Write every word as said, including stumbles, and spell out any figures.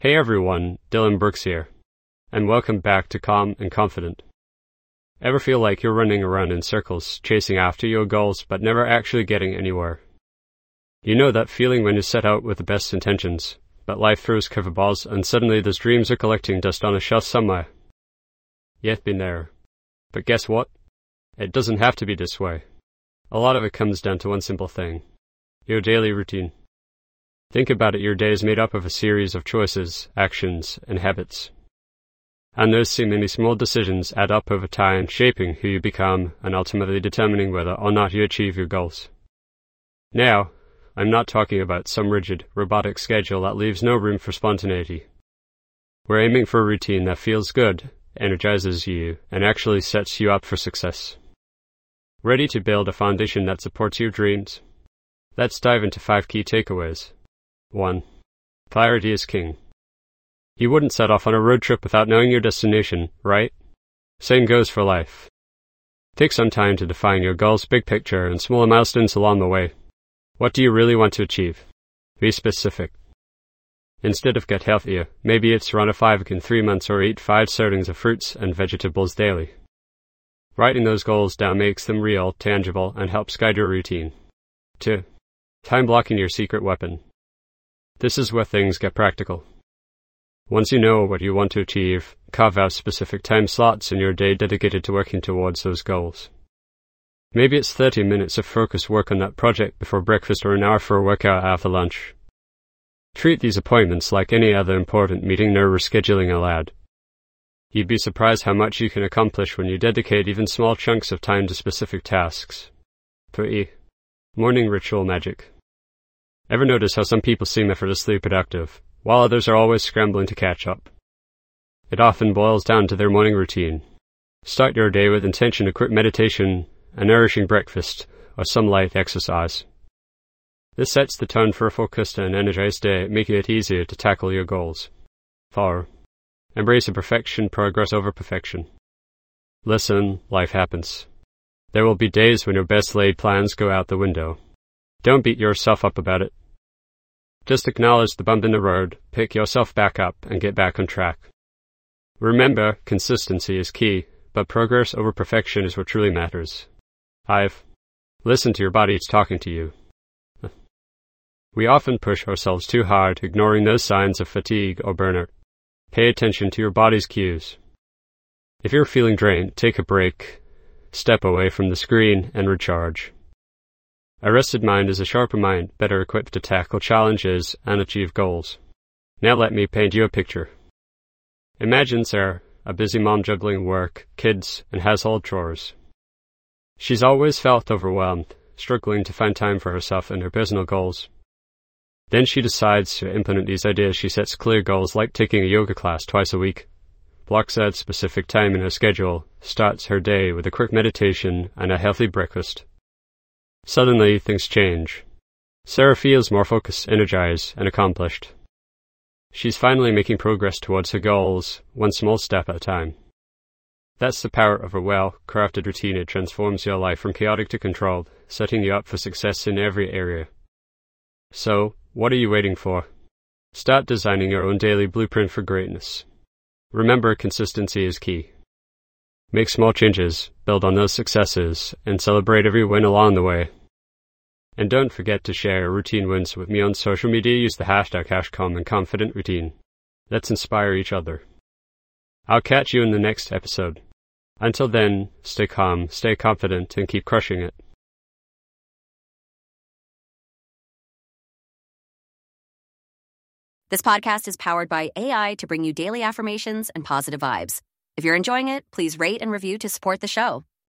Hey everyone, Dylan Brooks here, and welcome back to Calm and Confident. Ever feel like you're running around in circles, chasing after your goals, but never actually getting anywhere? You know that feeling when you set out with the best intentions, but life throws curveballs and suddenly those dreams are collecting dust on a shelf somewhere? You've been there. But guess what? It doesn't have to be this way. A lot of it comes down to one simple thing: your daily routine. Think about it, your day is made up of a series of choices, actions, and habits. And those seemingly small decisions add up over time, shaping who you become and ultimately determining whether or not you achieve your goals. Now, I'm not talking about some rigid, robotic schedule that leaves no room for spontaneity. We're aiming for a routine that feels good, energizes you, and actually sets you up for success. Ready to build a foundation that supports your dreams? Let's dive into five key takeaways. one. Clarity is king. You wouldn't set off on a road trip without knowing your destination, right? Same goes for life. Take some time to define your goals, big picture, and smaller milestones along the way. What do you really want to achieve? Be specific. Instead of get healthier, maybe it's run a five K in three months or eat five servings of fruits and vegetables daily. Writing those goals down makes them real, tangible, and helps guide your routine. two. Time blocking your secret weapon. This is where things get practical. Once you know what you want to achieve, carve out specific time slots in your day dedicated to working towards those goals. Maybe it's thirty minutes of focused work on that project before breakfast or an hour for a workout after lunch. Treat these appointments like any other important meeting, no rescheduling allowed. You'd be surprised how much you can accomplish when you dedicate even small chunks of time to specific tasks. three. Morning ritual magic. Ever notice how some people seem effortlessly productive, while others are always scrambling to catch up? It often boils down to their morning routine. Start your day with intention, a quick meditation, a nourishing breakfast, or some light exercise. This sets the tone for a focused and energized day, making it easier to tackle your goals. four. Embrace imperfection, progress over perfection. Listen, life happens. There will be days when your best laid plans go out the window. Don't beat yourself up about it. Just acknowledge the bump in the road, pick yourself back up, and get back on track. Remember, consistency is key, but progress over perfection is what truly matters. five. Listen to your body, it's talking to you. We often push ourselves too hard, ignoring those signs of fatigue or burnout. Pay attention to your body's cues. If you're feeling drained, take a break, step away from the screen, and recharge. A rested mind is a sharper mind, better equipped to tackle challenges and achieve goals. Now let me paint you a picture. Imagine Sarah, a busy mom juggling work, kids, and household chores. She's always felt overwhelmed, struggling to find time for herself and her personal goals. Then she decides to implement these ideas. She sets clear goals like taking a yoga class twice a week, blocks out specific time in her schedule, starts her day with a quick meditation and a healthy breakfast. Suddenly, things change. Sarah feels more focused, energized, and accomplished. She's finally making progress towards her goals, one small step at a time. That's the power of a well-crafted routine. It transforms your life from chaotic to controlled, setting you up for success in every area. So, what are you waiting for? Start designing your own daily blueprint for greatness. Remember, consistency is key. Make small changes, build on those successes, and celebrate every win along the way. And don't forget to share your routine wins with me on social media. Use the hashtag Calm and Confident Routine. Let's inspire each other. I'll catch you in the next episode. Until then, stay calm, stay confident, and keep crushing it. This podcast is powered by A I to bring you daily affirmations and positive vibes. If you're enjoying it, please rate and review to support the show.